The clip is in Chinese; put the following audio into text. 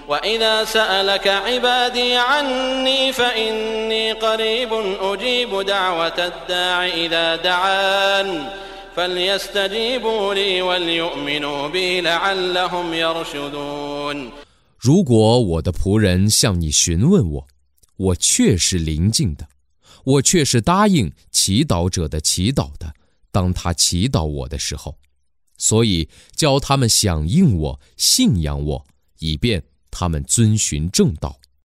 وإذا سألك عبادي عني فإني قريب أجيب دعوة الداع إذا دعان فليستجيبوا لي وليؤمنوا بي لعلهم يرشدون。 如果我的仆人向你询问我，我确是临近的，我确是答应祈祷者的祈祷的，当他祈祷我的时候，所以教他们响应我，信仰我，以便他们遵循正道。